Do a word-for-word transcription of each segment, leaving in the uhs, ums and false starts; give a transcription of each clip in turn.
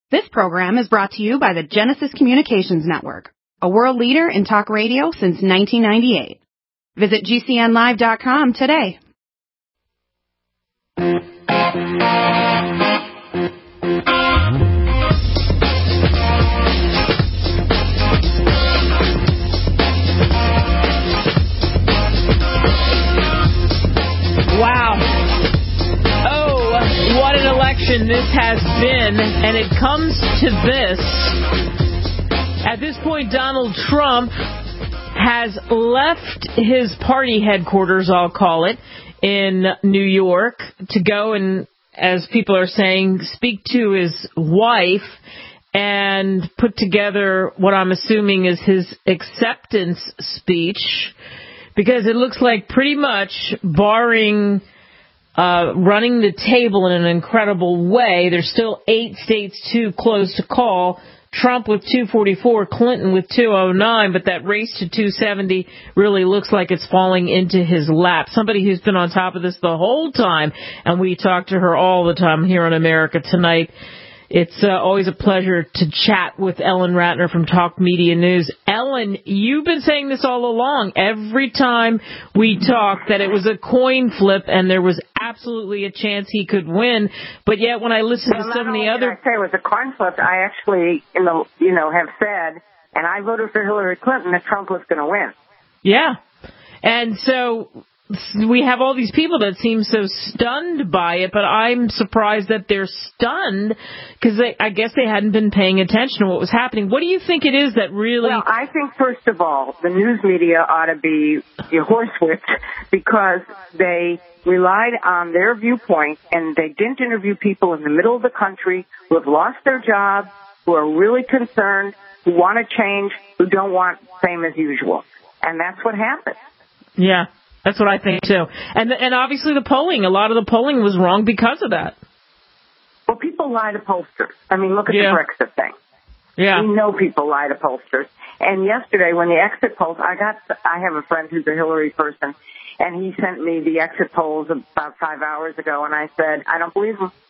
This program is brought to you by the Genesis Communications Network, a world leader in talk radio since nineteen ninety-eight. Visit G C N live dot com today. Wow. Oh, what an election this has been, and it comes to this. At this point, Donald Trump has left his party headquarters, I'll call it, in New York to go and, as people are saying, speak to his wife and put together what I'm assuming is his acceptance speech, because it looks like pretty much, barring uh, running the table in an incredible way, there's still eight states to close to call. Trump with two forty-four, Clinton with two oh nine, but that race to two seventy really looks like it's falling into his lap. Somebody who's been on top of this the whole time, and we talk to her all the time here on America Tonight. It's uh, always a pleasure to chat with Ellen Ratner from Talk Media News. Ellen, you've been saying this all along. Every time we talk that it was a coin flip and there was absolutely a chance he could win. But yet when I listen well, to some of the other... I say it was a coin flip. I actually, in the, you know, have said, and I voted for Hillary Clinton, that Trump was going to win. Yeah. And so we have all these people that seem so stunned by it, but I'm surprised that they're stunned because I guess they hadn't been paying attention to what was happening. What do you think it is that really... Well, I think, first of all, the news media ought to be horsewhipped because they relied on their viewpoint and they didn't interview people in the middle of the country who have lost their jobs, who are really concerned, who want to change, who don't want same as usual. And that's what happened. Yeah. That's what I think, too. And and obviously the polling, a lot of the polling was wrong because of that. Well, people lie to pollsters. I mean, look at yeah. the Brexit thing. Yeah. We know people lie to pollsters. And yesterday when the exit polls, I got, I have a friend who's a Hillary person, and he sent me the exit polls about five hours ago, and I said, I don't believe him.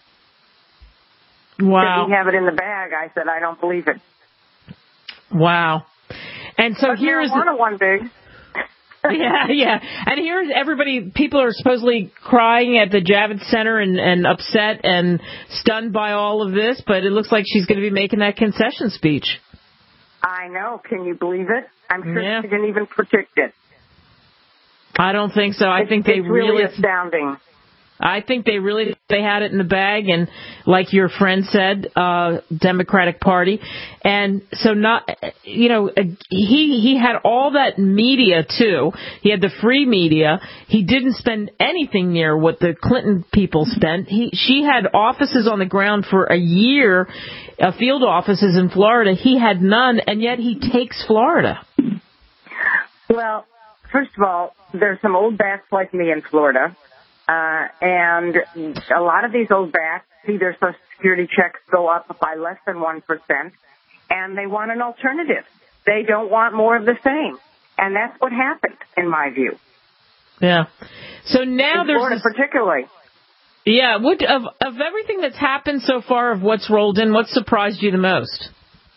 Wow. Did he have it in the bag? I said, I don't believe it. Wow. And so but here's... marijuana won big. yeah, yeah. And here's everybody, people are supposedly crying at the Javits Center and, and upset and stunned by all of this, but it looks like she's going to be making that concession speech. I know. Can you believe it? I'm sure yeah. she didn't even predict it. I don't think so. I it's, think they it's really... really astounding. I think they really, they had it in the bag, and like your friend said, uh, Democratic Party. And so not, you know, he, he had all that media too. He had the free media. He didn't spend anything near what the Clinton people spent. He, she had offices on the ground for a year, uh, field offices in Florida. He had none, and yet he takes Florida. Well, first of all, there's some old bats like me in Florida. Uh, and a lot of these old bats see their Social Security checks go up by less than one percent, and they want an alternative. They don't want more of the same. And that's what happened, in my view. Yeah. So now in there's... Florida this, particularly. Yeah. What, of, of everything that's happened so far, of what's rolled in, what surprised you the most?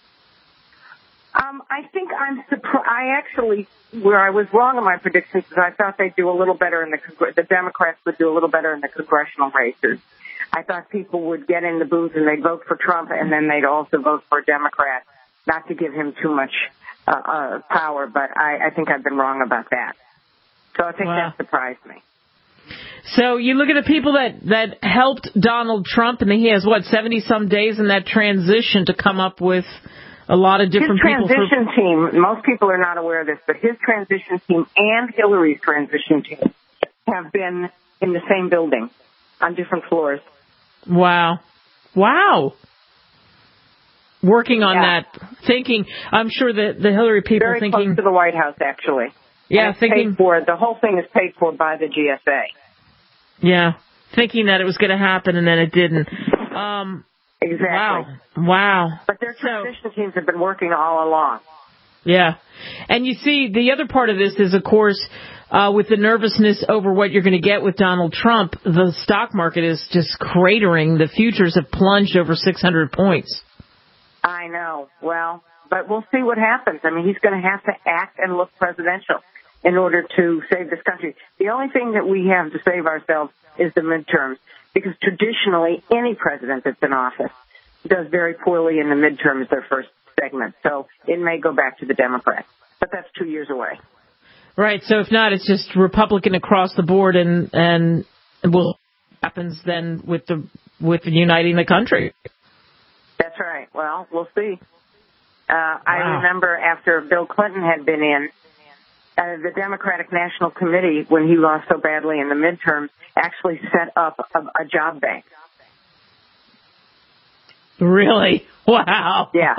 Um, I think I'm surprised. I actually, where I was wrong in my predictions is I thought they'd do a little better in the, the Democrats would do a little better in the congressional races. I thought people would get in the booth and they'd vote for Trump and then they'd also vote for a Democrat, not to give him too much uh, uh, power, but I, I think I've been wrong about that. So I think wow. that surprised me. So you look at the people that, that helped Donald Trump, and he has, what, seventy-some days in that transition to come up with a lot of different his people. His transition for... team, most people are not aware of this, but his transition team and Hillary's transition team have been in the same building on different floors. Wow. Wow. Working on yeah. that, thinking, I'm sure that the Hillary people Very thinking... close to the White House, actually. Yeah, thinking... Paid for, the whole thing is paid for by the G S A. Yeah, thinking that it was going to happen, and then it didn't. Um... Exactly. Wow. Wow. But their transition so, teams have been working all along. Yeah. And you see, the other part of this is, of course, uh, with the nervousness over what you're going to get with Donald Trump, the stock market is just cratering. The futures have plunged over six hundred points. I know. Well, but we'll see what happens. I mean, he's going to have to act and look presidential in order to save this country. The only thing that we have to save ourselves is the midterms, because traditionally any president that's in office does very poorly in the midterms, their first segment. So it may go back to the Democrats, but that's two years away. Right. So if not, it's just Republican across the board, and and what happens then with the with uniting the country. That's right. Well, we'll see. Uh, wow. I remember after Bill Clinton had been in, uh, the Democratic National Committee, when he lost so badly in the midterms, actually set up a, a job bank. Really? Wow. Yeah.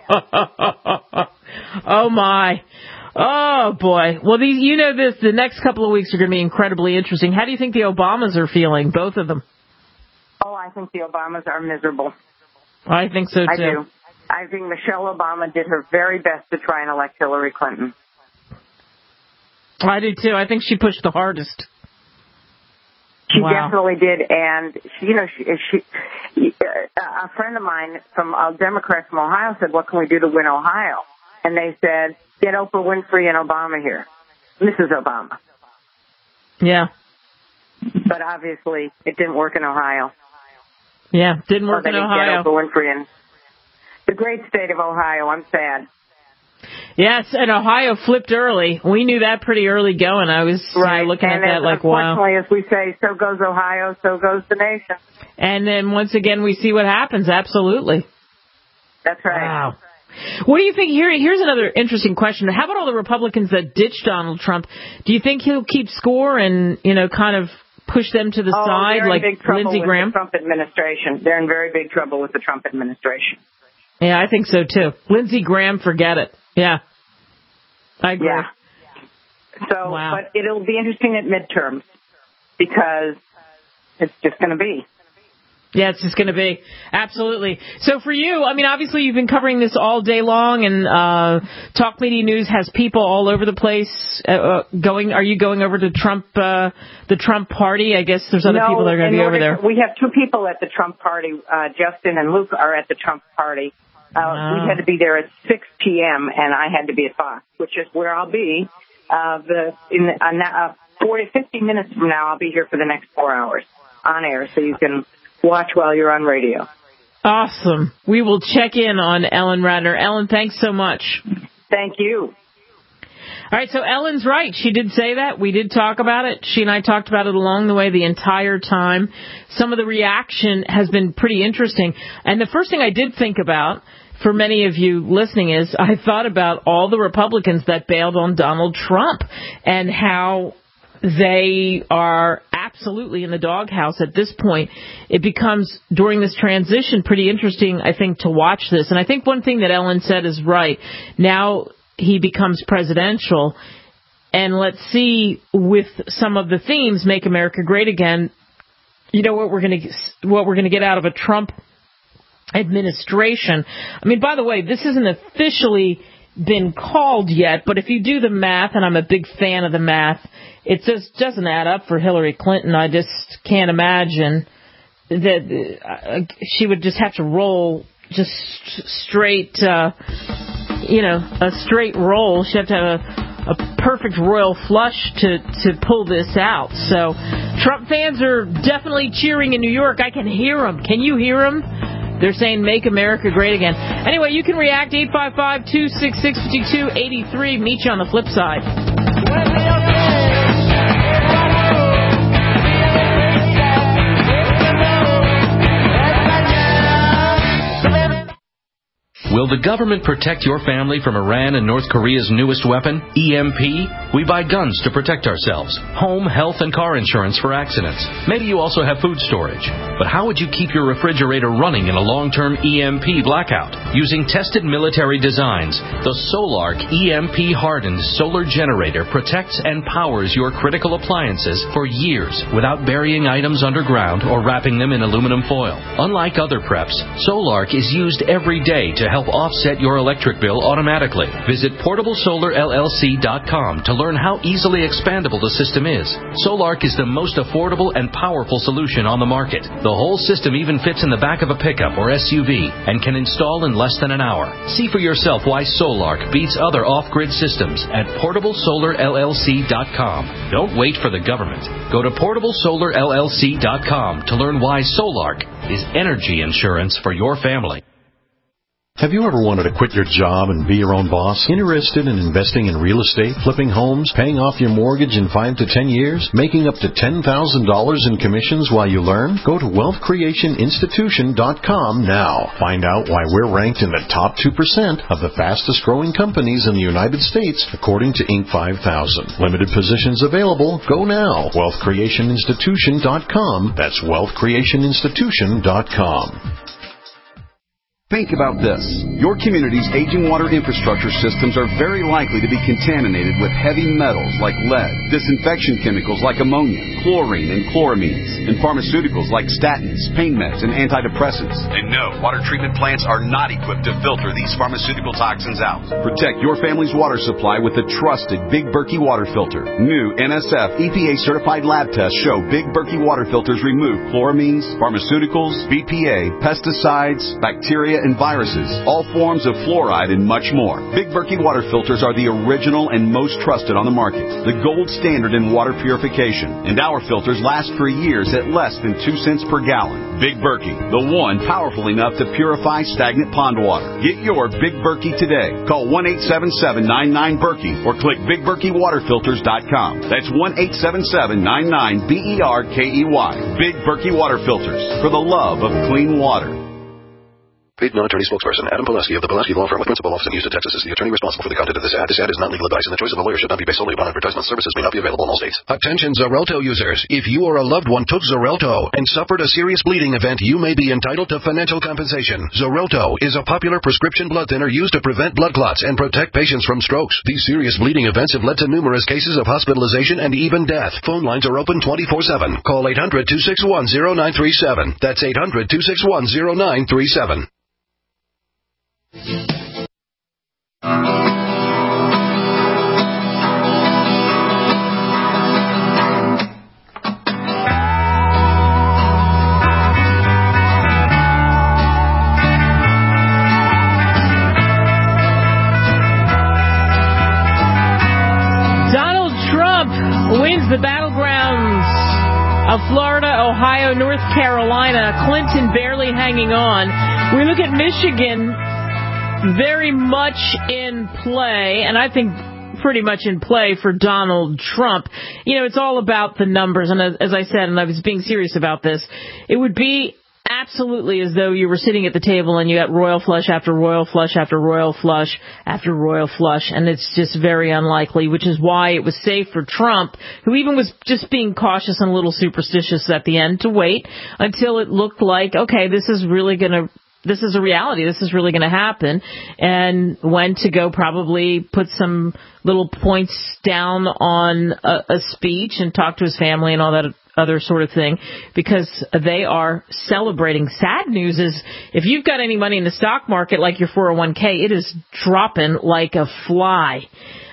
Oh, my. Oh, boy. Well, these, you know this, the next couple of weeks are going to be incredibly interesting. How do you think the Obamas are feeling, both of them? Oh, I think the Obamas are miserable. I think so, too. I do. I think Michelle Obama did her very best to try and elect Hillary Clinton. I do, too. I think she pushed the hardest. She wow. definitely did, and she, you know, she, she, a friend of mine from a Democrat from Ohio said, "What can we do to win Ohio?" And they said, "Get Oprah Winfrey and Obama here, Missus Obama." Yeah, but obviously it didn't work in Ohio. Yeah, didn't work so in Ohio. Get Oprah Winfrey and the great state of Ohio. I'm sad. Yes, and Ohio flipped early. We knew that pretty early going. I was right. you know, looking and at that like, wow. Unfortunately, as we say, so goes Ohio, so goes the nation. And then once again, we see what happens. Absolutely. That's right. Wow. What do you think? Here, here's another interesting question. How about all the Republicans that ditched Donald Trump? Do you think he'll keep score and, you know, kind of push them to the oh, side they're like in big trouble Lindsey with Graham? The Trump administration. They're in very big trouble with the Trump administration. Yeah, I think so, too. Lindsey Graham, forget it. Yeah. I agree. Yeah. So, wow. but it'll be interesting at midterms because it's just going to be. Yeah, it's just going to be. Absolutely. So for you, I mean, obviously you've been covering this all day long, and uh, Talk Media News has people all over the place uh, going. Are you going over to Trump, uh, the Trump party? I guess there's other no, people that are going to be over there. To, we have two people at the Trump party. Uh, Justin and Luke are at the Trump party. Uh, wow. We had to be there at six p.m., and I had to be at Fox, which is where I'll be. Uh, the in the, uh, forty, fifty minutes from now, I'll be here for the next four hours on air, so you can watch while you're on radio. Awesome. We will check in on Ellen Ratner. Ellen, thanks so much. Thank you. All right, so Ellen's right. She did say that. We did talk about it. She and I talked about it along the way the entire time. Some of the reaction has been pretty interesting. And the first thing I did think about, for many of you listening, is I thought about all the Republicans that bailed on Donald Trump and how they are absolutely in the doghouse at this point. It becomes, during this transition, pretty interesting, I think, to watch this. And I think one thing that Ellen said is right. Now he becomes presidential, and let's see, with some of the themes, Make America Great Again, you know what we're going to what we're going to get out of a Trump administration. I mean, by the way, this isn't officially been called yet, but if you do the math, and I'm a big fan of the math, it just doesn't add up for Hillary Clinton. I just can't imagine that uh, she would just have to roll just straight, uh, you know, a straight roll. She'd have to have a, a perfect royal flush to, to pull this out. So Trump fans are definitely cheering in New York. I can hear them. Can you hear them? They're saying, make America great again. Anyway, you can react, eight five five, two six six, five two eight three. Meet you on the flip side. Will the government protect your family from Iran and North Korea's newest weapon, E M P? We buy guns to protect ourselves, home, health, and car insurance for accidents. Maybe you also have food storage. But how would you keep your refrigerator running in a long-term E M P blackout? Using tested military designs, the Solark E M P-hardened solar generator protects and powers your critical appliances for years without burying items underground or wrapping them in aluminum foil. Unlike other preps, Solark is used every day to help offset your electric bill automatically. Visit portable solar L L C dot com to learn how easily expandable the system is. Solark is the most affordable and powerful solution on the market. The whole system even fits in the back of a pickup or S U V and can install in less than an hour. See for yourself why Solark beats other off-grid systems at portable solar L L C dot com. Don't wait for the government. Go to portable solar L L C dot com to learn why Solark is energy insurance for your family. Have you ever wanted to quit your job and be your own boss? Interested in investing in real estate, flipping homes, paying off your mortgage in five to ten years, making up to ten thousand dollars in commissions while you learn? Go to wealth creation institution dot com now. Find out why we're ranked in the top two percent of the fastest growing companies in the United States, according to Inc five thousand. Limited positions available. Go now. wealth creation institution dot com. That's wealth creation institution dot com. Think about this. Your community's aging water infrastructure systems are very likely to be contaminated with heavy metals like lead, disinfection chemicals like ammonia, chlorine and chloramines, and pharmaceuticals like statins, pain meds, and antidepressants. And no, water treatment plants are not equipped to filter these pharmaceutical toxins out. Protect your family's water supply with the trusted Big Berkey water filter. New N S F E P A-certified lab tests show Big Berkey water filters remove chloramines, pharmaceuticals, B P A, pesticides, bacteria, and viruses, all forms of fluoride, and much more. Big Berkey water filters are the original and most trusted on the market, the gold standard in water purification, and our filters last for years at less than two cents per gallon. Big Berkey, the one powerful enough to purify stagnant pond water. Get your Big Berkey today. Call one eight seven seven, nine nine, Berkey or click big berkey water filters dot com. That's one eight seven seven, nine nine, B E R K E Y. Big Berkey water filters, for the love of clean water. Paid non-attorney spokesperson Adam Pileski of the Pileski Law Firm with principal office in Houston, Texas is the attorney responsible for the content of this ad. This ad is not legal advice, and the choice of a lawyer should not be based solely upon advertisement. Services may not be available in all states. Attention Xarelto users. If you or a loved one took Xarelto and suffered a serious bleeding event, you may be entitled to financial compensation. Xarelto is a popular prescription blood thinner used to prevent blood clots and protect patients from strokes. These serious bleeding events have led to numerous cases of hospitalization and even death. Phone lines are open twenty-four seven. Call eight hundred, two six one, zero nine three seven. That's eight hundred, two six one, zero nine three seven. Donald Trump wins the battlegrounds of Florida, Ohio, North Carolina. Clinton barely hanging on. We look at Michigan, very much in play, and I think pretty much in play for Donald Trump. You know, it's all about the numbers, and as, as I said, and I was being serious about this, it would be absolutely as though you were sitting at the table and you got royal flush after royal flush after royal flush after royal flush, and it's just very unlikely, which is why it was safe for Trump, who even was just being cautious and a little superstitious at the end, to wait until it looked like, okay, this is really going to This is a reality. This is really going to happen. And when to go probably put some little points down on a, a speech and talk to his family and all that other sort of thing, because they are celebrating. Sad news is if you've got any money in the stock market like your four oh one k, it is dropping like a fly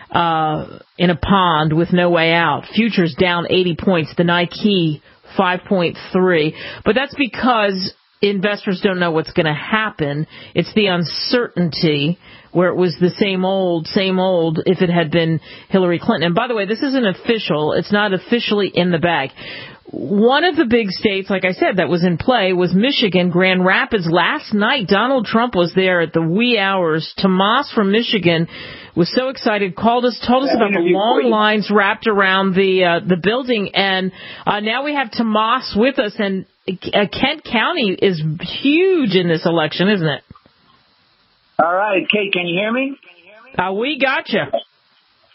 uh, in a pond with no way out. Futures down eighty points. The Nike five point three. But that's because investors don't know what's going to happen. It's the uncertainty, where it was the same old, same old if it had been Hillary Clinton. And by the way, this isn't official. It's not officially in the bag. One of the big states, like I said, that was in play was Michigan, Grand Rapids. Last night, Donald Trump was there at the wee hours. Tomas from Michigan was so excited, called us, told us about the long lines wrapped around the uh, the building. And uh, now we have Tomas with us, and uh, Kent County is huge in this election, isn't it? All right, Kate, can you hear me? Uh, we got you.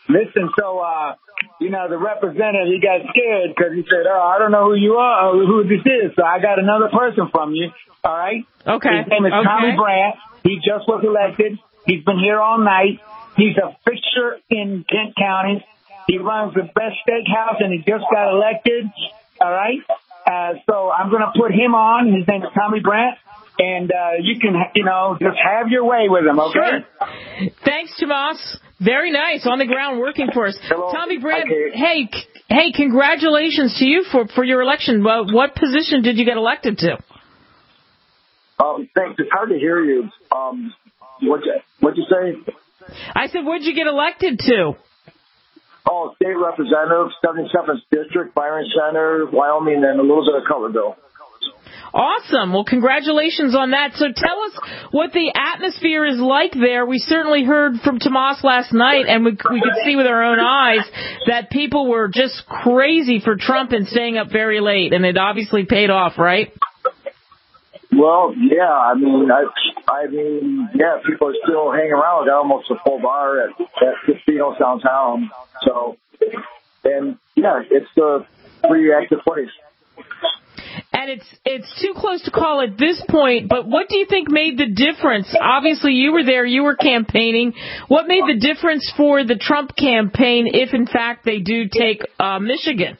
Listen, so, uh, you know, the representative, he got scared because he said, oh, I don't know who you are or who this is. So I got another person from you. All right? Okay. His name is okay. Tommy Brandt. He just was elected. He's been here all night. He's a fixture in Kent County. He runs the best steakhouse, and he just got elected. All right? Uh, so I'm going to put him on. His name is Tommy Brandt. And uh, you can, you know, just have your way with him, okay? Sure. Thanks, Tomas. Very nice. On the ground working for us. Hello. Tommy Brandt, okay. hey, hey, congratulations to you for, for your election. Well, what position did you get elected to? Um, thanks. It's hard to hear you. Um, what'd you, what'd you say? I said, what'd you get elected to? Oh, state representative, seventy-seventh District, Byron Center, Wyoming, and a little bit of Cutlerville. Awesome. Well, congratulations on that. So tell us what the atmosphere is like there. We certainly heard from Tomas last night, and we, we could see with our own eyes that people were just crazy for Trump and staying up very late, and it obviously paid off, right? Well, yeah. I mean, I, I mean, yeah. People are still hanging around. We got almost a full bar at, at Casinos downtown. So, and yeah, it's a pretty active place. And it's it's too close to call at this point, but what do you think made the difference? Obviously, you were there, you were campaigning. What made the difference for the Trump campaign if, in fact, they do take uh, Michigan?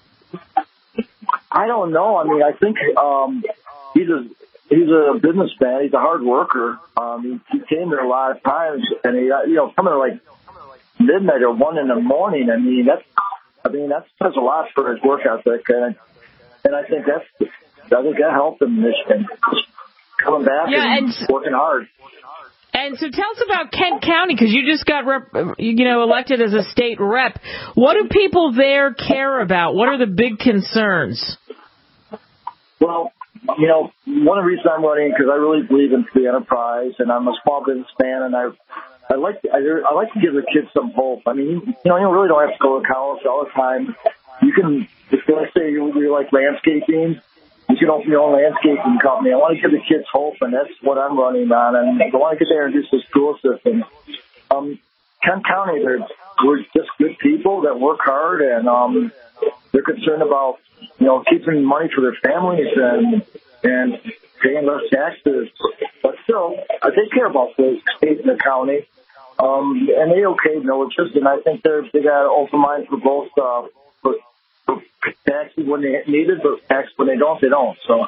I don't know. I mean, I think um, he's a he's a businessman. He's a hard worker. Um, he, he came there a lot of times, and he, you know, coming at like midnight or one in the morning. I mean, that's I mean that says a lot for his work ethic, and and I think that's I think that helped him in Michigan, coming back yeah, and, and working hard. And so tell us about Kent County, because you just got rep, you know elected as a state rep. What do people there care about? What are the big concerns? Well, you know, one of the reasons I'm running because I really believe in free enterprise, and I'm a small businessman, and I I like I, I like to give the kids some hope. I mean, you know, you really don't have to go to college all the time. You can, if let's say you really like landscaping, you can open your own landscaping company. I want to give the kids hope, and that's what I'm running on. And I want to get there and introduce the school system. Um, Kent County, they're we're just good people that work hard, and um, they're concerned about you know keeping money for their families and and paying less taxes. But still, uh, they care about the state and the county, um, and they okayed militias, and I think they're they got an open mind for both. Uh, for, for taxes when they need it, but taxes when they don't, they don't. So.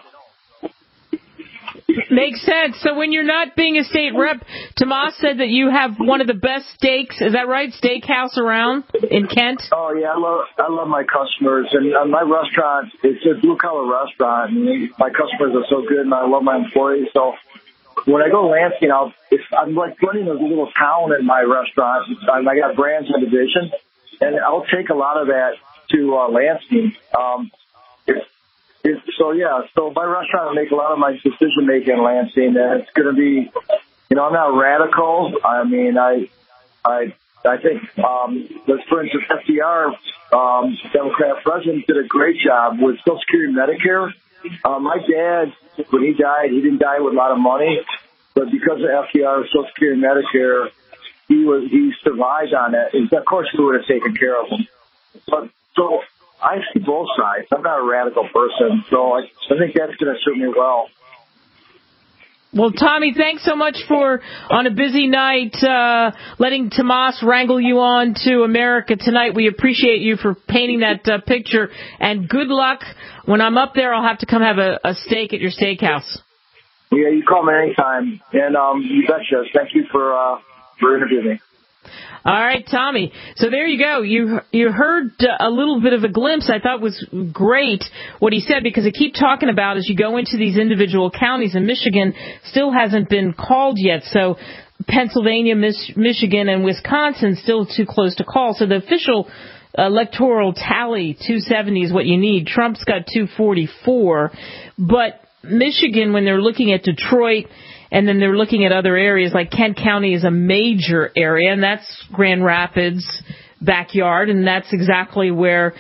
Makes sense. So when you're not being a state rep, Tomas said that you have one of the best steaks. Is that right? Steakhouse around in Kent? Oh yeah, I love I love my customers, and uh, my restaurant it's a blue collar restaurant. And my customers are so good, and I love my employees. So when I go to Lansing, I'll it's, I'm like running a little town in my restaurant. I got brands and division, and I'll take a lot of that to uh, Lansing. Um, it's, it's, so yeah, so my restaurant will make a lot of my decision making in Lansing, and it's going to be, you know, I'm not radical. I mean, I, I, I think, um, let's for instance, F D R, um, Democrat president, did a great job with Social Security and Medicare. Uh, my dad, when he died, he didn't die with a lot of money, but because of F D R, Social Security and Medicare, he was he survived on it. And of course, we would have taken care of him, but. So I see both sides. I'm not a radical person, so I, I think that's going to suit me well. Well, Tommy, thanks so much for, on a busy night, uh, letting Tomas wrangle you on to America tonight. We appreciate you for painting that uh, picture, and good luck. When I'm up there, I'll have to come have a, a steak at your steakhouse. Yeah, you call me anytime, and um, you betcha. Thank you for, uh, for interviewing me. All right, Tommy. So there you go. You you heard a little bit of a glimpse. I thought was great what he said, because I keep talking about as you go into these individual counties, and Michigan still hasn't been called yet. So Pennsylvania, Mich- Michigan, and Wisconsin still too close to call. So the official electoral tally, two seventy is what you need. Trump's got two forty-four. But Michigan, when they're looking at Detroit, and then they're looking at other areas, like Kent County is a major area, and that's Grand Rapids' backyard, and that's exactly where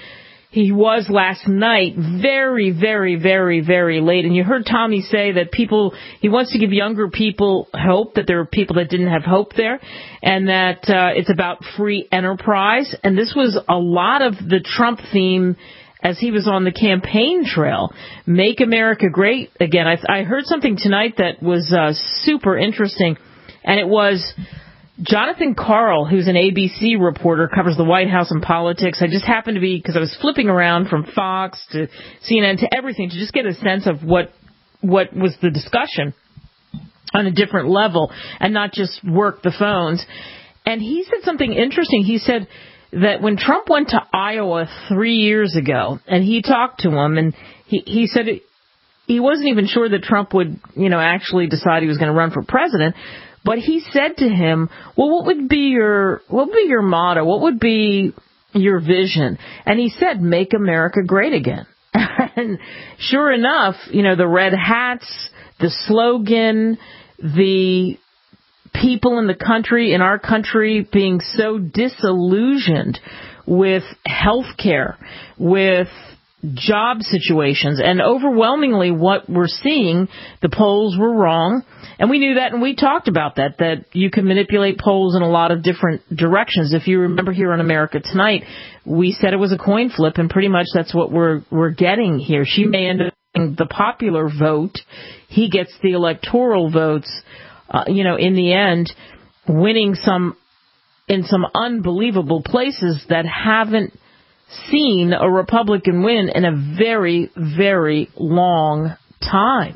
he was last night, very, very, very, very late. And you heard Tommy say that people, he wants to give younger people hope, that there are people that didn't have hope there, and that uh, it's about free enterprise. And this was a lot of the Trump theme as he was on the campaign trail. Make America Great Again. I, I heard something tonight that was uh, super interesting, and it was Jonathan Karl, who's an A B C reporter, covers the White House and politics. I just happened to be, because I was flipping around from Fox to C N N to everything to just get a sense of what what was the discussion on a different level and not just work the phones. And he said something interesting. He said that when Trump went to Iowa three years ago and he talked to him, and he, he said it, he wasn't even sure that Trump would, you know, actually decide he was going to run for president. But he said to him, well, what would be your what would be your motto? What would be your vision? And he said, make America great again. And sure enough, you know, the red hats, the slogan, the people in the country, in our country, being so disillusioned with health care, with job situations, and overwhelmingly what we're seeing, the polls were wrong. And we knew that, and we talked about that, that you can manipulate polls in a lot of different directions. If you remember here on America Tonight, we said it was a coin flip, and pretty much that's what we're we're getting here. She may end up getting the popular vote. He gets the electoral votes, uh, you know, in the end, winning some in some unbelievable places that haven't seen a Republican win in a very, very long time.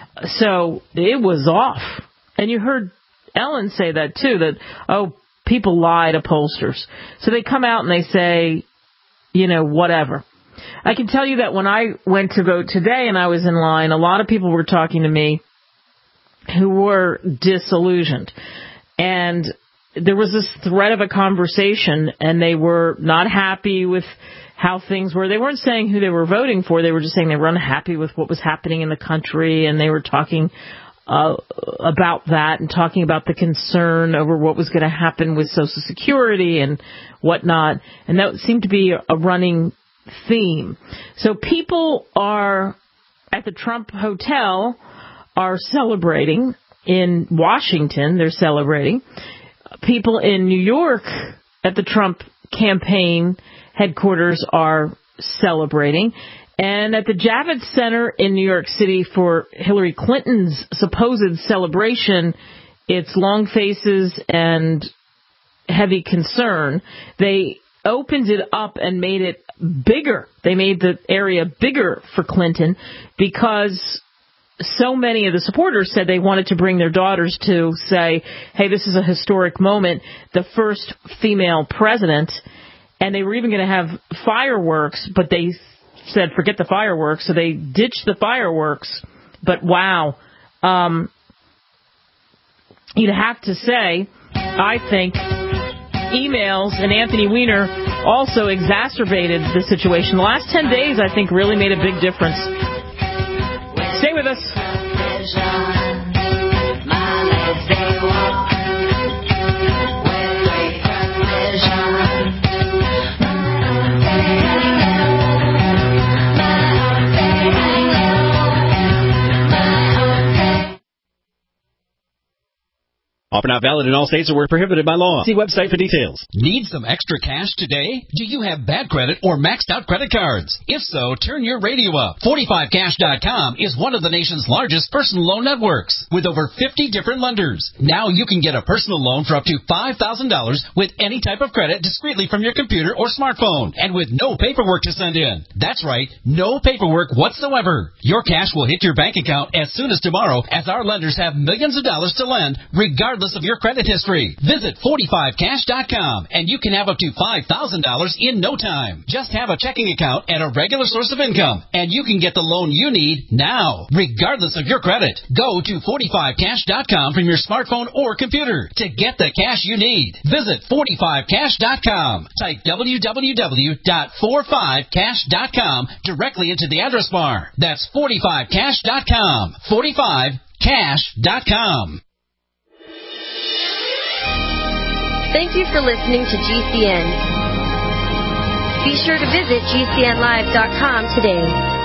So it was off. And you heard Ellen say that, too, that, oh, people lie to pollsters. So they come out and they say, you know, whatever. I can tell you that when I went to vote today and I was in line, a lot of people were talking to me who were disillusioned. And there was this thread of a conversation, and they were not happy with how things were. They weren't saying who they were voting for. They were just saying they were unhappy with what was happening in the country, and they were talking uh, about that and talking about the concern over what was going to happen with Social Security and whatnot. And that seemed to be a running theme. So people are at the Trump Hotel are celebrating. In Washington, they're celebrating. People in New York at the Trump campaign headquarters are celebrating. And at the Javits Center in New York City for Hillary Clinton's supposed celebration, it's long faces and heavy concern. They opened it up and made it bigger. They made the area bigger for Clinton because so many of the supporters said they wanted to bring their daughters to say, hey, this is a historic moment, the first female president. And they were even going to have fireworks, but they said, forget the fireworks. So they ditched the fireworks. But wow, um, you'd have to say, I think emails and Anthony Weiner also exacerbated the situation. The last ten days, I think, really made a big difference. Stay with us. Offer not valid in all states or were prohibited by law. See website for details. Need some extra cash today? Do you have bad credit or maxed out credit cards? If so, turn your radio up. forty-five cash dot com is one of the nation's largest personal loan networks with over fifty different lenders. Now you can get a personal loan for up to five thousand dollars with any type of credit discreetly from your computer or smartphone and with no paperwork to send in. That's right, no paperwork whatsoever. Your cash will hit your bank account as soon as tomorrow, as our lenders have millions of dollars to lend regardless of your credit history. Visit forty-five cash dot com and you can have up to five thousand dollars in no time. Just have a checking account and a regular source of income and you can get the loan you need now, regardless of your credit. Go to forty-five cash dot com from your smartphone or computer to get the cash you need. Visit forty-five cash dot com. Type w w w dot forty-five cash dot com directly into the address bar. That's forty-five cash dot com. forty-five cash dot com. Thank you for listening to G C N. Be sure to visit G C N live dot com today.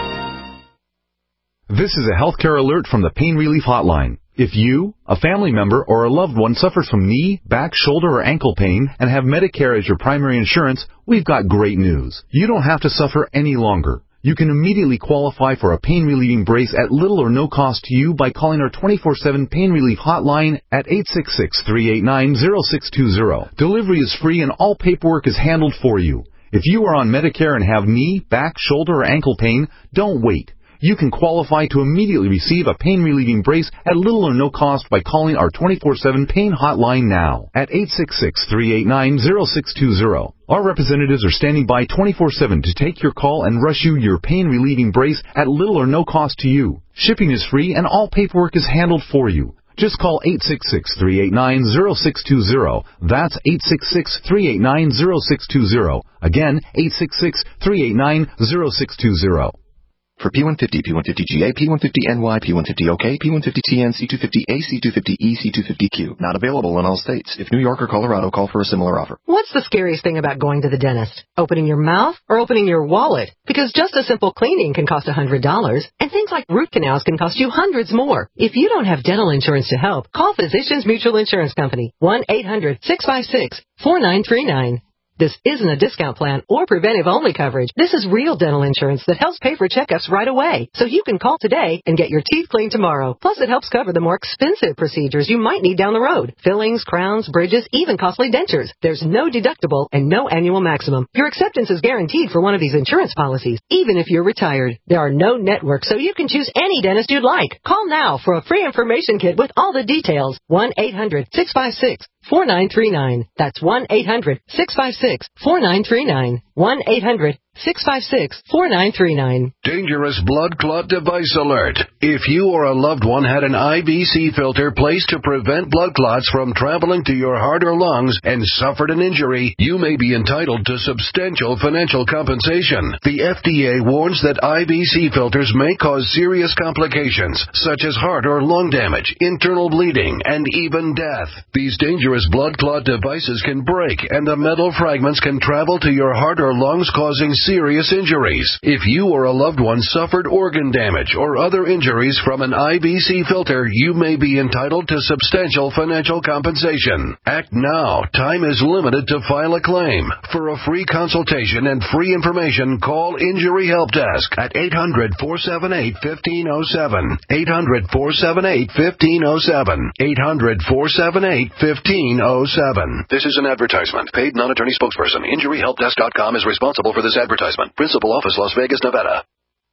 This is a healthcare alert from the Pain Relief Hotline. If you, a family member, or a loved one suffers from knee, back, shoulder, or ankle pain and have Medicare as your primary insurance, we've got great news. You don't have to suffer any longer. You can immediately qualify for a pain-relieving brace at little or no cost to you by calling our twenty-four seven Pain Relief Hotline at eight six six, three eight nine, zero six two zero. Delivery is free and all paperwork is handled for you. If you are on Medicare and have knee, back, shoulder, or ankle pain, don't wait. You can qualify to immediately receive a pain-relieving brace at little or no cost by calling our twenty-four seven Pain Hotline now at eight six six, three eight nine, zero six two zero. Our representatives are standing by twenty-four seven to take your call and rush you your pain-relieving brace at little or no cost to you. Shipping is free and all paperwork is handled for you. Just call eight six six, three eight nine, zero six two zero. That's eight six six, three eight nine, zero six two zero. Again, eight six six, three eight nine, zero six two zero. For P one fifty, P one fifty G A, P one fifty N Y, P one fifty O K, P one fifty T N, C two fifty A, C two fifty E, C two fifty Q. Not available in all states. If New York or Colorado, call for a similar offer. What's the scariest thing about going to the dentist? Opening your mouth or opening your wallet? Because just a simple cleaning can cost one hundred dollars, and things like root canals can cost you hundreds more. If you don't have dental insurance to help, call Physicians Mutual Insurance Company, one eight hundred, six five six, four nine three nine. This isn't a discount plan or preventive-only coverage. This is real dental insurance that helps pay for checkups right away. So you can call today and get your teeth cleaned tomorrow. Plus, it helps cover the more expensive procedures you might need down the road. Fillings, crowns, bridges, even costly dentures. There's no deductible and no annual maximum. Your acceptance is guaranteed for one of these insurance policies, even if you're retired. There are no networks, so you can choose any dentist you'd like. Call now for a free information kit with all the details. one eight hundred, six five six, four nine three nine. That's one eight hundred, six five six, four nine three nine. one eight hundred, six five six, four nine three nine. Dangerous blood clot device alert. If you or a loved one had an I V C filter placed to prevent blood clots from traveling to your heart or lungs and suffered an injury, you may be entitled to substantial financial compensation. The F D A warns that I V C filters may cause serious complications, such as heart or lung damage, internal bleeding, and even death. These dangerous blood clot devices can break, and the metal fragments can travel to your heart or lungs, causing serious injuries. If you or a loved one suffered organ damage or other injuries from an I V C filter, you may be entitled to substantial financial compensation. Act now. Time is limited to file a claim. For a free consultation and free information, call Injury Help Desk at eight hundred, four seven eight, one five zero seven. eight hundred, four seven eight, one five zero seven. eight hundred, four seven eight, one five zero seven. This is an advertisement. Paid non-attorney spokesperson. Injury Help Desk dot com is responsible for this advertisement. Principal office, Las Vegas, Nevada.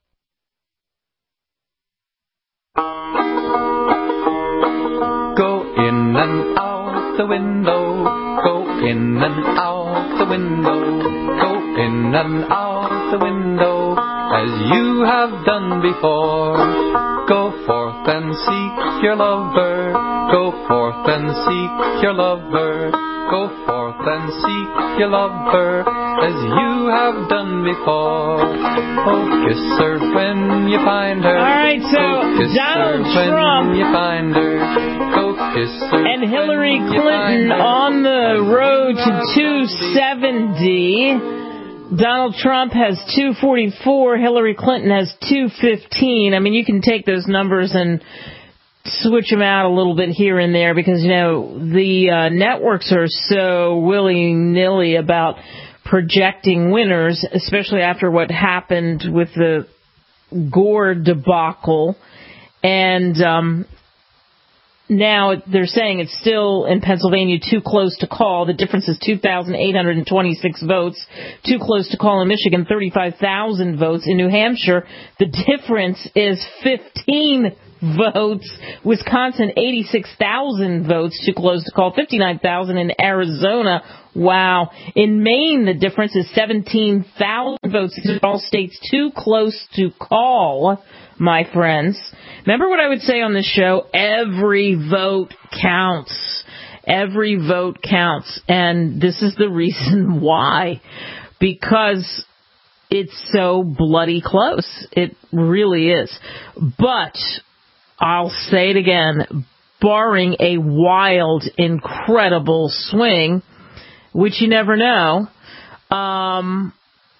Go in and out the window. Go in and out the window. Go in and out the window as you have done before. Go forth and seek your lover. Go forth and seek your lover. Go forth and seek your lover as you have done before. Oh, kiss her when you find her. All right, so oh, kiss Donald her Trump when you find her. Go kiss her and Hillary when you Clinton find her. on the road to two seventy. Donald Trump has two forty-four. Hillary Clinton has two fifteen. I mean, you can take those numbers and switch them out a little bit here and there because, you know, the uh, networks are so willy-nilly about projecting winners, especially after what happened with the Gore debacle. And um, now they're saying it's still in Pennsylvania too close to call. The difference is two thousand eight hundred twenty-six votes. Too close to call in Michigan, thirty-five thousand votes. In New Hampshire, the difference is fifteen votes. Wisconsin, eighty-six thousand votes. Too close to call, fifty-nine thousand. In Arizona, wow. In Maine, the difference is seventeen thousand votes. These are all states too close to call, my friends. Remember what I would say on this show? Every vote counts. Every vote counts. And this is the reason why. Because it's so bloody close. It really is. But I'll say it again, barring a wild, incredible swing, which you never know, um,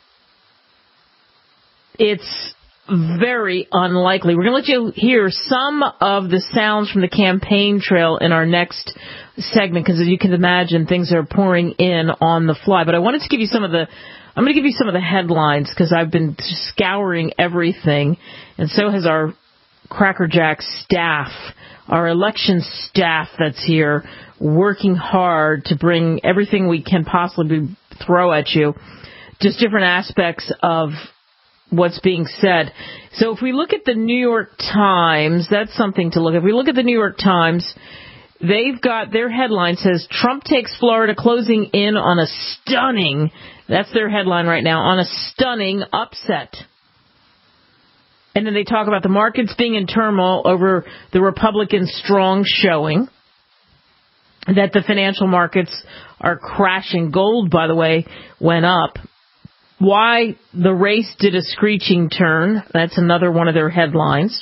it's very unlikely. We're going to let you hear some of the sounds from the campaign trail in our next segment, because as you can imagine, things are pouring in on the fly. But I wanted to give you some of the, I'm going to give you some of the headlines, because I've been scouring everything, and so has our Crackerjack staff, our election staff that's here, working hard to bring everything we can possibly throw at you, just different aspects of what's being said. So if we look at the New York Times, that's something to look at. If we look at the New York Times, they've got, their headline says, Trump takes Florida, closing in on a stunning, that's their headline right now, on a stunning upset. And then they talk about the markets being in turmoil over the Republican strong showing, that the financial markets are crashing. Gold, by the way, went up. Why the race did a screeching turn. That's another one of their headlines.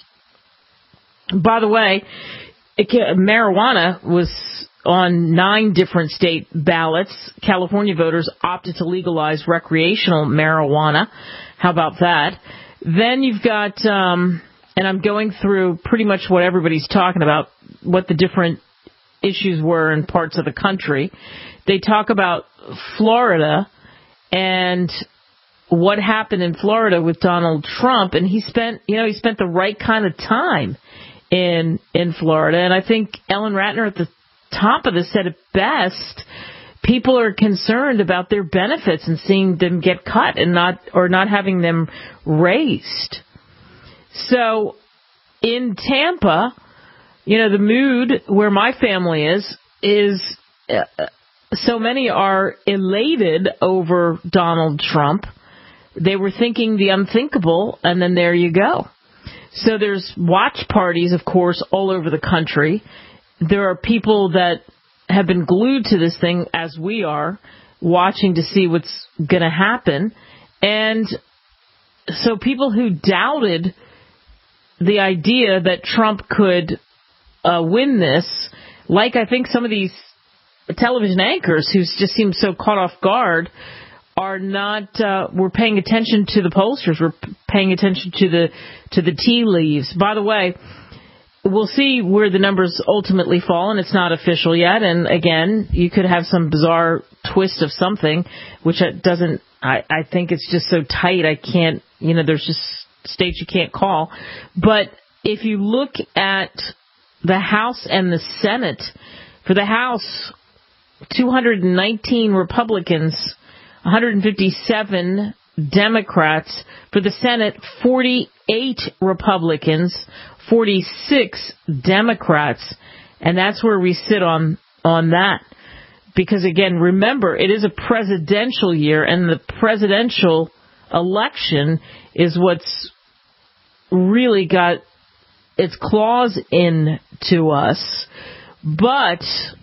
By the way, it, marijuana was on nine different state ballots. California voters opted to legalize recreational marijuana. How about that? Then you've got, um, and I'm going through pretty much what everybody's talking about, what the different issues were in parts of the country. They talk about Florida and what happened in Florida with Donald Trump, and he spent, you know, he spent the right kind of time in in Florida. And I think Ellen Ratner at the top of this said it best. People are concerned about their benefits and seeing them get cut and not, or not having them raised. So in Tampa, you know, the mood where my family is, is uh, so many are elated over Donald Trump. They were thinking the unthinkable, and then there you go. So there's watch parties, of course, all over the country. There are people that have been glued to this thing, as we are, watching to see what's going to happen. And so people who doubted the idea that Trump could uh, win this, like I think some of these television anchors who just seem so caught off guard, are not, uh, we're paying attention to the pollsters. We're paying attention to the, to the tea leaves. By the way, we'll see where the numbers ultimately fall, and it's not official yet. And again, you could have some bizarre twist of something, which doesn't, I, I think it's just so tight. I can't, you know, there's just states you can't call. But if you look at the House and the Senate, for the House, two hundred nineteen Republicans, one hundred fifty-seven Democrats. For the Senate, forty-eight Republicans, forty-six Democrats. And that's where we sit on, on that. Because, again, remember, it is a presidential year, and the presidential election is what's really got its claws into us. But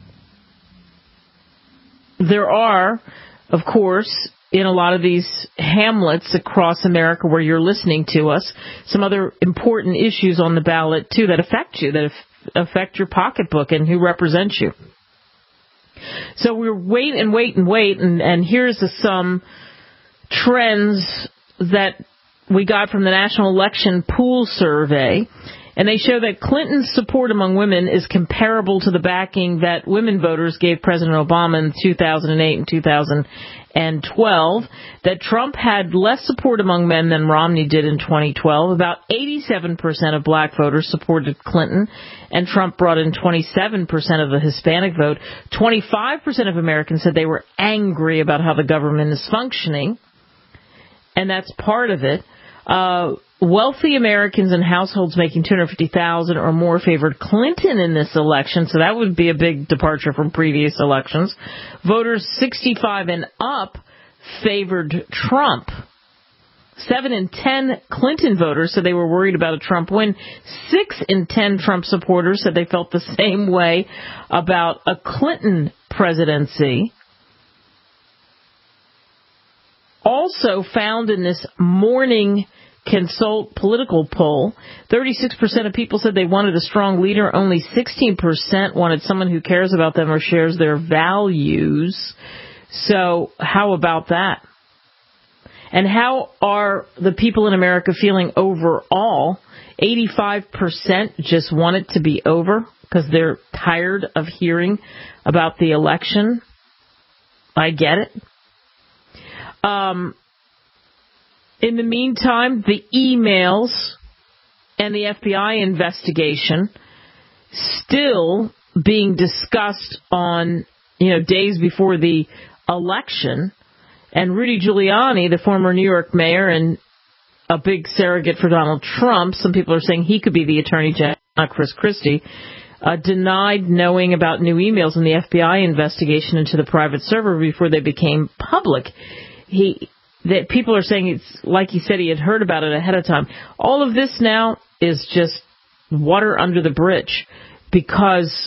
there are, of course, in a lot of these hamlets across America where you're listening to us, some other important issues on the ballot, too, that affect you, that affect your pocketbook and who represents you. So we're wait and wait and wait, and, and here's the, some trends that we got from the National Election Pool Survey. And they show that Clinton's support among women is comparable to the backing that women voters gave President Obama in two thousand eight and two thousand twelve. That Trump had less support among men than Romney did in twenty twelve. About eighty-seven percent of black voters supported Clinton, and Trump brought in twenty-seven percent of the Hispanic vote. twenty-five percent of Americans said they were angry about how the government is functioning, and that's part of it. Uh, wealthy Americans and households making two hundred fifty thousand dollars or more favored Clinton in this election, so that would be a big departure from previous elections. Voters sixty-five and up favored Trump. Seven in ten Clinton voters said they were worried about a Trump win. Six in ten Trump supporters said they felt the same way about a Clinton presidency. Also found in this Morning Consult political poll, thirty-six percent of people said they wanted a strong leader. Only sixteen percent wanted someone who cares about them or shares their values. So how about that? And how are the people in America feeling overall? eighty-five percent just want it to be over because they're tired of hearing about the election. I get it. Um, in the meantime, the emails and the F B I investigation still being discussed on, you know, days before the election. And Rudy Giuliani, the former New York mayor and a big surrogate for Donald Trump, some people are saying he could be the attorney general, not Chris Christie, uh, denied knowing about new emails in the F B I investigation into the private server before they became public. He, that people are saying it's like he said he had heard about it ahead of time. All of this now is just water under the bridge, because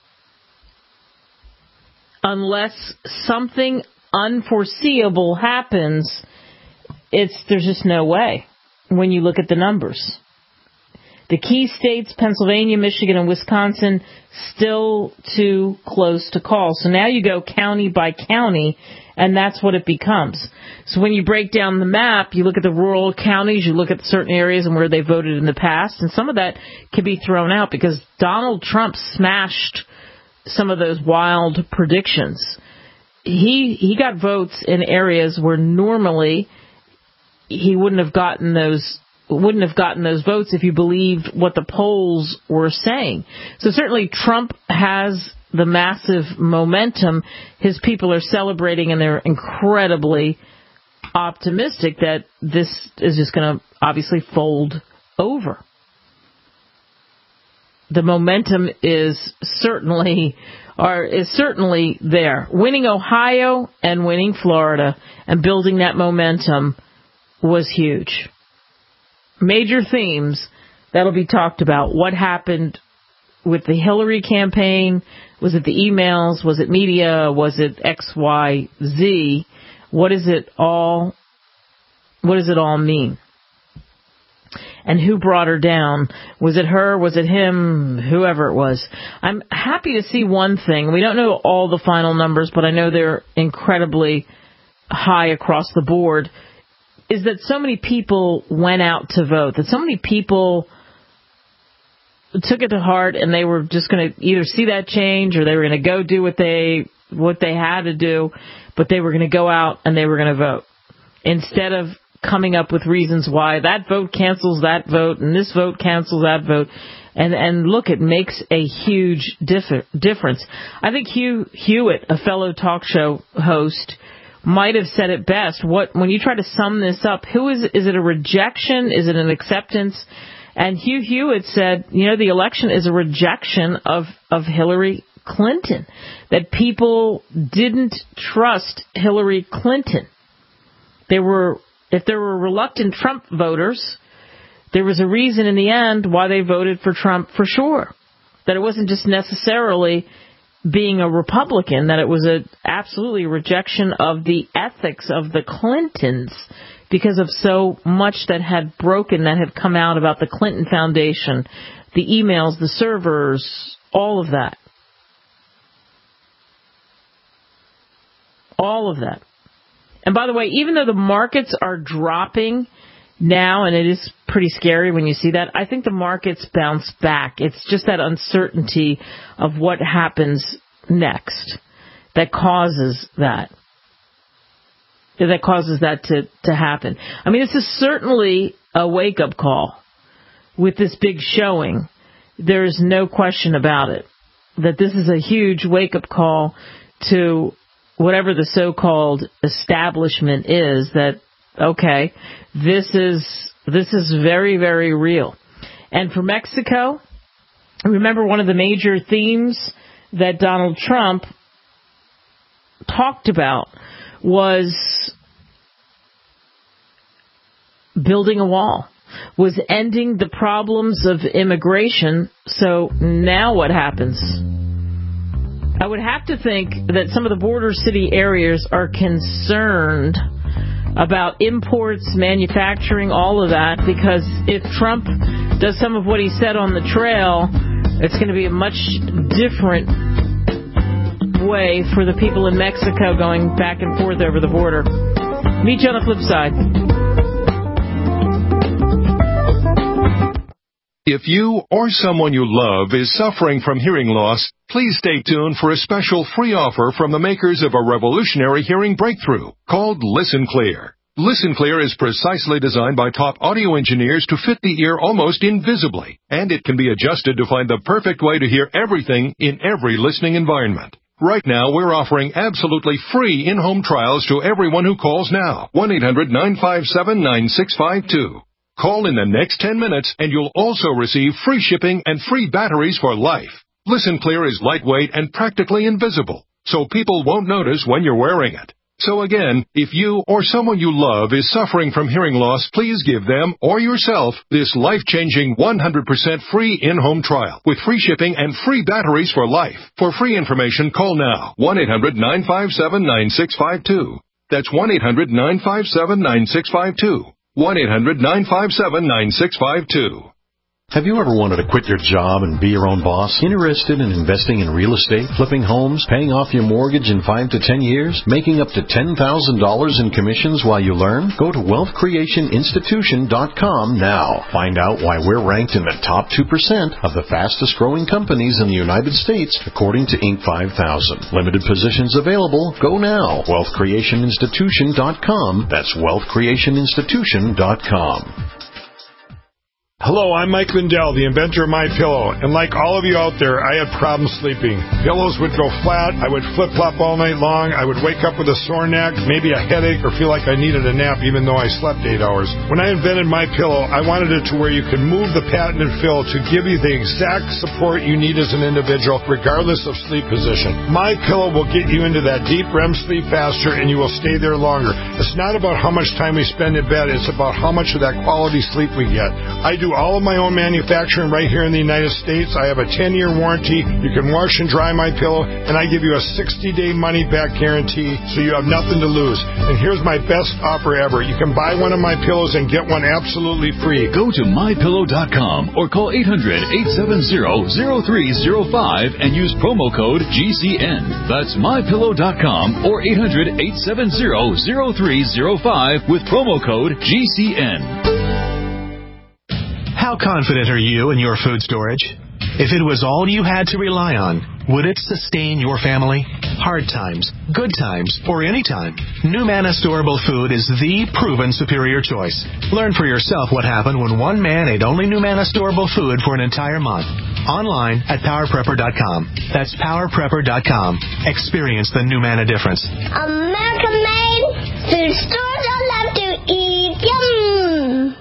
unless something unforeseeable happens, it's there's just no way when you look at the numbers. The key states, Pennsylvania, Michigan, and Wisconsin, still too close to call. So now you go county by county, and that's what it becomes. So when you break down the map, you look at the rural counties, you look at certain areas and where they voted in the past, and some of that can be thrown out because Donald Trump smashed some of those wild predictions. He he got votes in areas where normally he wouldn't have gotten those wouldn't have gotten those votes if you believed what the polls were saying. So certainly Trump has the massive momentum. His people are celebrating, and they're incredibly optimistic that this is just going to obviously fold over. The momentum is certainly are is certainly there. Winning Ohio and winning Florida and building that momentum was huge. Major themes that'll be talked about. What happened with the Hillary campaign? Was it the emails? Was it media? Was it X, Y, Z? What is it all? What does it all mean? And who brought her down? Was it her? Was it him? Whoever it was. I'm happy to see one thing. We don't know all the final numbers, but I know they're incredibly high across the board, is that so many people went out to vote, that so many people took it to heart, and they were just going to either see that change or they were going to go do what they what they had to do, but they were going to go out and they were going to vote instead of coming up with reasons why that vote cancels that vote and this vote cancels that vote. And and look, it makes a huge differ, difference. I think Hugh Hewitt, a fellow talk show host, might have said it best. What when you try to sum this up, who is is it a rejection? Is it an acceptance? And Hugh Hewitt said, you know, the election is a rejection of, of Hillary Clinton, that people didn't trust Hillary Clinton. They were, if there were reluctant Trump voters, there was a reason in the end why they voted for Trump for sure. That it wasn't just necessarily being a Republican, that it was a absolutely rejection of the ethics of the Clintons because of so much that had broken, that had come out about the Clinton Foundation, the emails, the servers, all of that. All of that. And by the way, even though the markets are dropping now, and it is pretty scary when you see that, I think the markets bounce back. It's just that uncertainty of what happens next that causes that. That causes that to, to happen. I mean, this is certainly a wake-up call with this big showing. There's no question about it, that this is a huge wake-up call to whatever the so-called establishment is, that, okay, this is this is very, very real. And for Mexico, remember one of the major themes that Donald Trump talked about was building a wall, was ending the problems of immigration. So now what happens? I would have to think that some of the border city areas are concerned about imports, manufacturing, all of that, because if Trump does some of what he said on the trail, it's going to be a much different way for the people in Mexico going back and forth over the border. Meet you on the flip side. If you or someone you love is suffering from hearing loss, please stay tuned for a special free offer from the makers of a revolutionary hearing breakthrough called Listen Clear. Listen Clear is precisely designed by top audio engineers to fit the ear almost invisibly, and it can be adjusted to find the perfect way to hear everything in every listening environment. Right now, we're offering absolutely free in-home trials to everyone who calls now. one eight hundred nine five seven nine six five two. Call in the next ten minutes, and you'll also receive free shipping and free batteries for life. Listen Clear is lightweight and practically invisible, so people won't notice when you're wearing it. So again, if you or someone you love is suffering from hearing loss, please give them or yourself this life-changing one hundred percent free in-home trial with free shipping and free batteries for life. For free information, call now. one eight hundred nine five seven nine six five two. That's one eight hundred nine five seven nine six five two. one eight hundred nine five seven nine six five two. Have you ever wanted to quit your job and be your own boss? Interested in investing in real estate, flipping homes, paying off your mortgage in five to ten years, making up to ten thousand dollars in commissions while you learn? Go to wealth creation institution dot com now. Find out why we're ranked in the top two percent of the fastest growing companies in the United States, according to Inc five thousand. Limited positions available. Go now. wealth creation institution dot com. That's wealth creation institution dot com. Hello, I'm Mike Lindell, the inventor of MyPillow, and like all of you out there, I had problems sleeping. Pillows would go flat, I would flip-flop all night long, I would wake up with a sore neck, maybe a headache, or feel like I needed a nap even though I slept eight hours. When I invented MyPillow, I wanted it to where you could move the patented fill to give you the exact support you need as an individual, regardless of sleep position. MyPillow will get you into that deep R E M sleep faster, and you will stay there longer. It's not about how much time we spend in bed, it's about how much of that quality sleep we get. I do all of my own manufacturing right here in the United States. I have a ten-year warranty. You can wash and dry my pillow, and I give you a sixty-day money-back guarantee, so you have nothing to lose. And here's my best offer ever. You can buy one of my pillows and get one absolutely free. Go to my pillow dot com or call eight hundred eight seven zero zero three zero five and use promo code G C N. That's my pillow dot com or eight hundred eight seven zero zero three zero five with promo code G C N. How confident are you in your food storage? If it was all you had to rely on, would it sustain your family? Hard times, good times, or any time, NuManna Storable Food is the proven superior choice. Learn for yourself what happened when one man ate only NuManna Storable Food for an entire month. Online at power prepper dot com. That's power prepper dot com. Experience the NuManna difference. American made food stores I love to eat. Yum!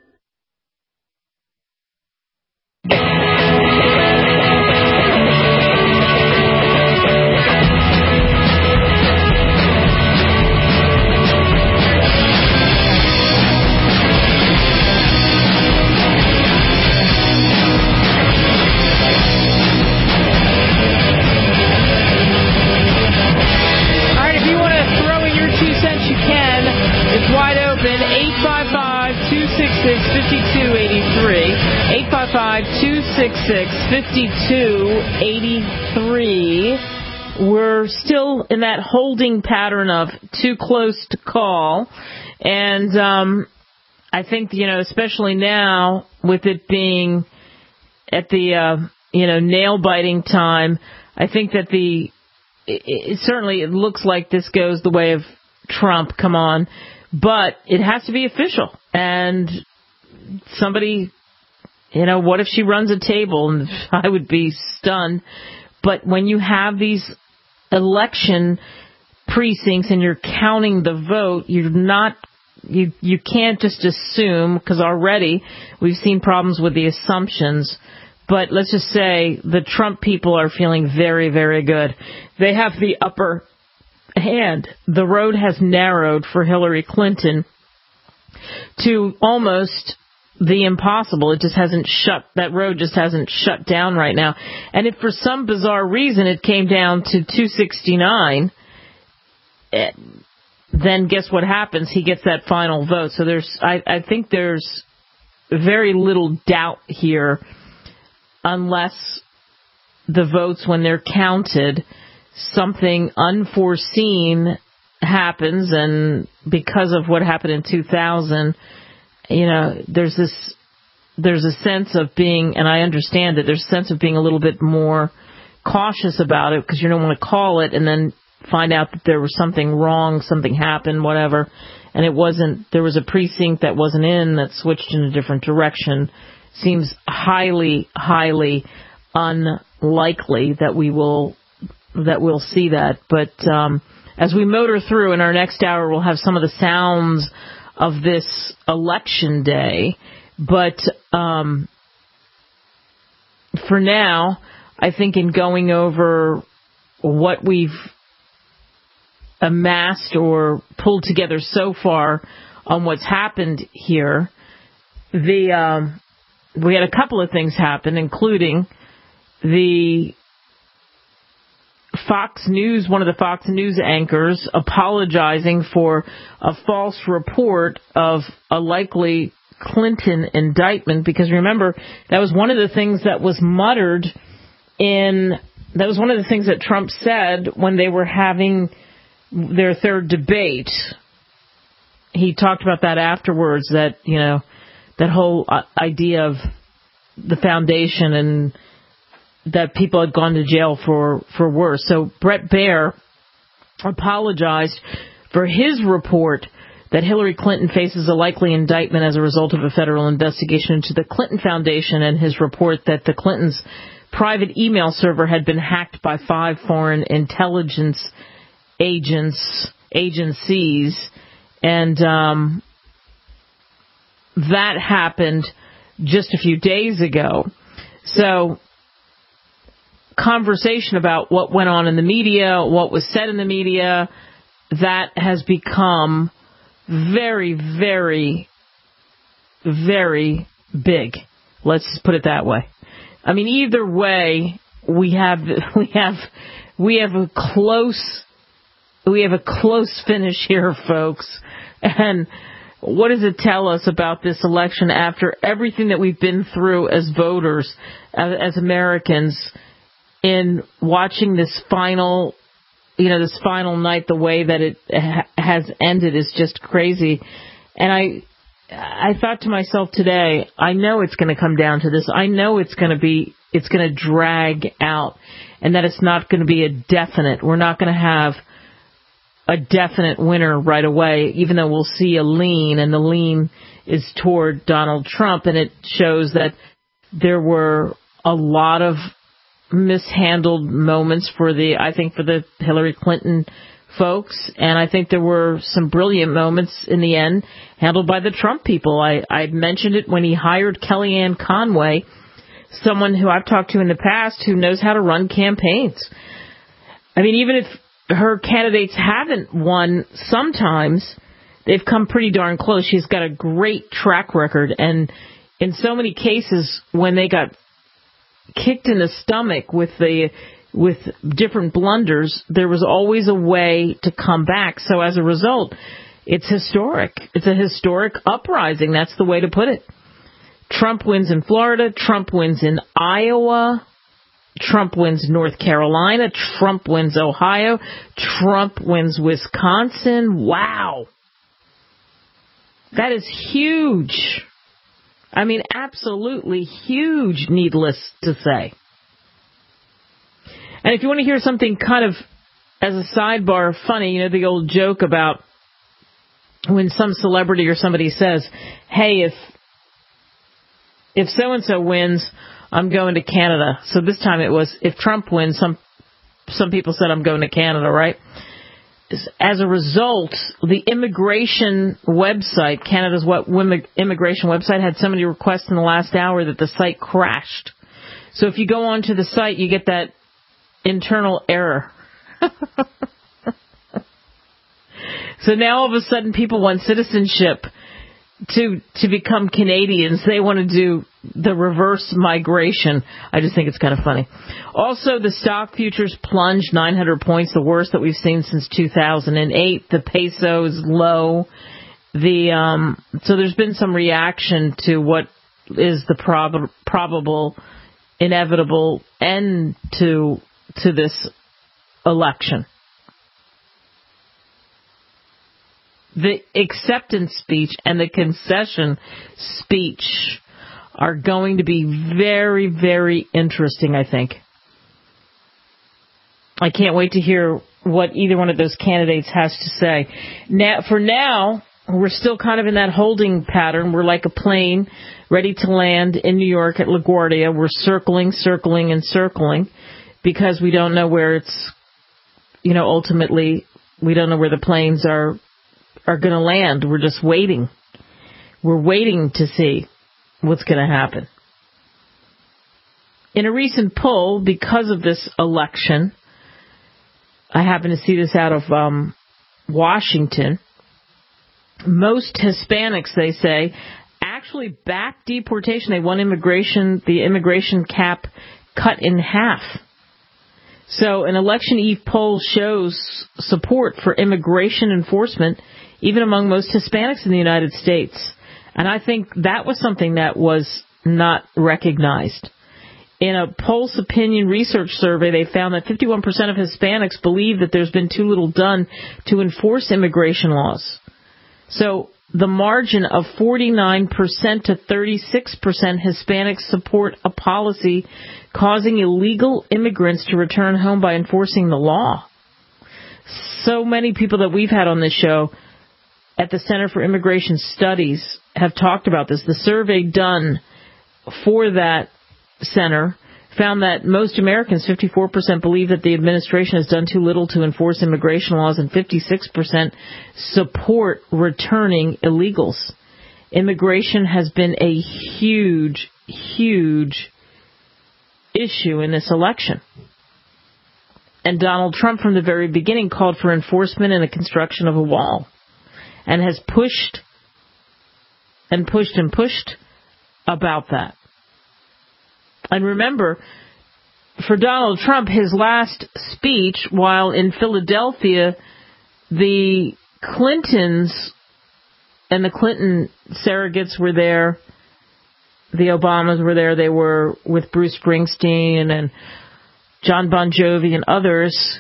Wide open, eight five five, two six six, five two eight three, eight five five, two six six, five two eight three. We're still in that holding pattern of too close to call, and um, I think, you know, especially now with it being at the, uh, you know, nail-biting time, I think that the, it, it, certainly it looks like this goes the way of Trump, come on. But it has to be official. And somebody, you know, what if she runs a table? And I would be stunned. But when you have these election precincts and you're counting the vote, you're not, you, you can't just assume, because already we've seen problems with the assumptions. But let's just say the Trump people are feeling very, very good. They have the upper hand. The road has narrowed for Hillary Clinton to almost the impossible. It just hasn't shut, that road just hasn't shut down right now. And if for some bizarre reason it came down to two sixty-nine, then guess what happens? He gets that final vote. So there's, I, I think there's very little doubt here, unless the votes, when they're counted, something unforeseen happens, and because of what happened in two thousand, you know, there's this, there's a sense of being, and I understand it, there's a sense of being a little bit more cautious about it because you don't want to call it and then find out that there was something wrong, something happened, whatever, and it wasn't, there was a precinct that wasn't in that switched in a different direction. Seems highly, highly unlikely that we will, that we'll see that. But um, as we motor through in our next hour, we'll have some of the sounds of this election day. But um, for now, I think in going over what we've amassed or pulled together so far on what's happened here, the um, we had a couple of things happen, including the Fox News, one of the Fox News anchors apologizing for a false report of a likely Clinton indictment, because remember, that was one of the things that was muttered in, that was one of the things that Trump said when they were having their third debate. He talked about that afterwards, that, you know, that whole idea of the foundation and that people had gone to jail for, for worse. So Bret Baier apologized for his report that Hillary Clinton faces a likely indictment as a result of a federal investigation into the Clinton Foundation, and his report that the Clintons' private email server had been hacked by five foreign intelligence agents, agencies, and um, that happened just a few days ago. So conversation about what went on in the media, what was said in the media, that has become very, very, very big. Let's just put it that way. I mean, either way, we have we have we have a close we have a close finish here, folks. And what does it tell us about this election after everything that we've been through as voters, as, as Americans, in watching this final, you know, this final night, the way that it ha- has ended is just crazy. And I, I thought to myself today, I know it's going to come down to this. I know it's going to be, it's going to drag out, and that it's not going to be a definite. We're not going to have a definite winner right away, even though we'll see a lean, and the lean is toward Donald Trump, and it shows that there were a lot of mishandled moments for the, I think, for the Hillary Clinton folks, and I think there were some brilliant moments in the end handled by the Trump people. I, I mentioned it when he hired Kellyanne Conway, someone who I've talked to in the past who knows how to run campaigns. I mean, even if her candidates haven't won, sometimes they've come pretty darn close. She's got a great track record, and in so many cases, when they got kicked in the stomach with the with different blunders, there was always a way to come back. So as a result, it's historic. It's a historic uprising. That's the way to put it. Trump wins in Florida. Trump wins in Iowa. Trump wins North Carolina. Trump wins Ohio. Trump wins Wisconsin. Wow. That is huge. I mean, absolutely huge, needless to say. And if you want to hear something kind of, as a sidebar, funny, you know, the old joke about when some celebrity or somebody says, hey, if if so-and-so wins, I'm going to Canada. So this time it was, if Trump wins, some some people said I'm going to Canada, right? As a result, the immigration website, Canada's what immigration website, had so many requests in the last hour that the site crashed. So if you go onto the site, you get that internal error. So now all of a sudden people want citizenship to to become Canadians. They want to do the reverse migration. I just think it's kind of funny. Also, the stock futures plunged nine hundred points, the worst that we've seen since two thousand eight. The peso is low. The um, so there's been some reaction to what is the prob- probable, inevitable end to to this election. the acceptance speech and the concession speech are going to be very, very interesting, I think. I can't wait to hear what either one of those candidates has to say. Now, for now, we're still kind of in that holding pattern. We're like a plane ready to land in New York at LaGuardia. We're circling, circling, and circling because we don't know where it's, you know, ultimately, we don't know where the planes are are going to land. We're just waiting. We're waiting to see what's going to happen. In a recent poll, because of this election, I happen to see this out of um, Washington, most Hispanics, they say, actually back deportation. They want immigration, the immigration cap cut in half. So an election eve poll shows support for immigration enforcement even among most Hispanics in the United States. And I think that was something that was not recognized. In a Pulse Opinion Research survey, they found that fifty-one percent of Hispanics believe that there's been too little done to enforce immigration laws. So the margin of forty-nine percent to thirty-six percent Hispanics support a policy causing illegal immigrants to return home by enforcing the law. So many people that we've had on this show at the Center for Immigration Studies have talked about this. The survey done for that center found that most Americans, fifty-four percent, believe that the administration has done too little to enforce immigration laws, and fifty-six percent support returning illegals. Immigration has been a huge, huge issue in this election. And Donald Trump, from the very beginning, called for enforcement and the construction of a wall, and has pushed and pushed and pushed about that. And remember, for Donald Trump, his last speech while in Philadelphia, the Clintons and the Clinton surrogates were there. The Obamas were there. They were with Bruce Springsteen and John Bon Jovi and others,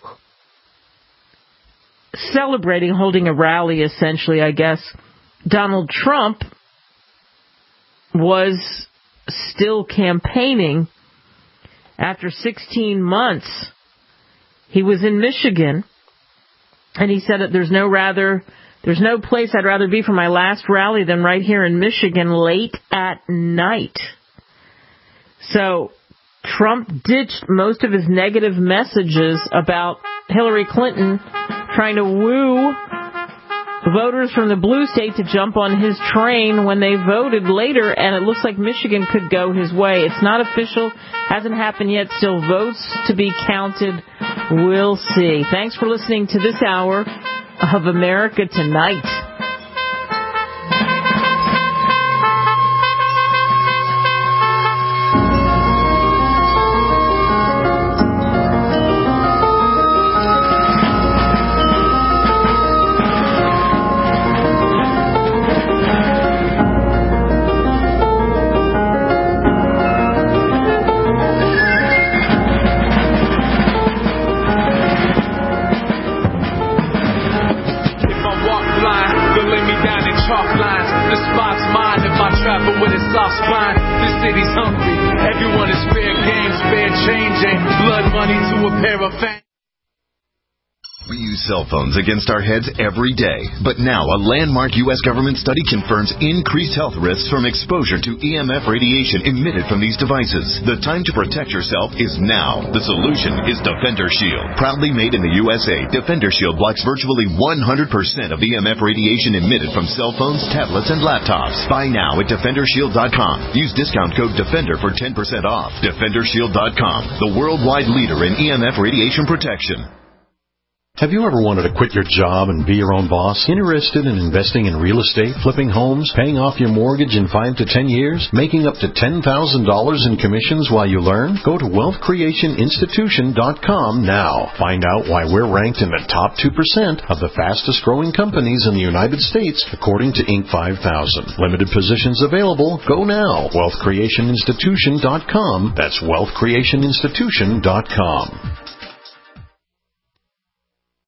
celebrating, holding a rally, essentially, I guess. Donald Trump was still campaigning after sixteen months. He was in Michigan, and he said that there's no rather there's no place I'd rather be for my last rally than right here in Michigan late at night. So Trump ditched most of his negative messages about Hillary Clinton trying to woo voters from the blue state to jump on his train when they voted later, and it looks like Michigan could go his way. It's not official, hasn't happened yet, still votes to be counted. We'll see. Thanks for listening to this hour of America Tonight. Cell phones against our heads every day. But now a landmark U S government study confirms increased health risks from exposure to E M F radiation emitted from these devices. The time to protect yourself is now. The solution is Defender Shield. Proudly made in the U S A, Defender Shield blocks virtually one hundred percent of E M F radiation emitted from cell phones, tablets, and laptops. Buy now at Defender Shield dot com. Use discount code DEFENDER for ten percent off. Defender Shield dot com, the worldwide leader in E M F radiation protection. Have you ever wanted to quit your job and be your own boss? Interested in investing in real estate, flipping homes, paying off your mortgage in five to ten years, making up to ten thousand dollars in commissions while you learn? Go to wealth creation institution dot com now. Find out why we're ranked in the top two percent of the fastest growing companies in the United States, according to Inc five thousand. Limited positions available. Go now. wealth creation institution dot com. That's wealth creation institution dot com.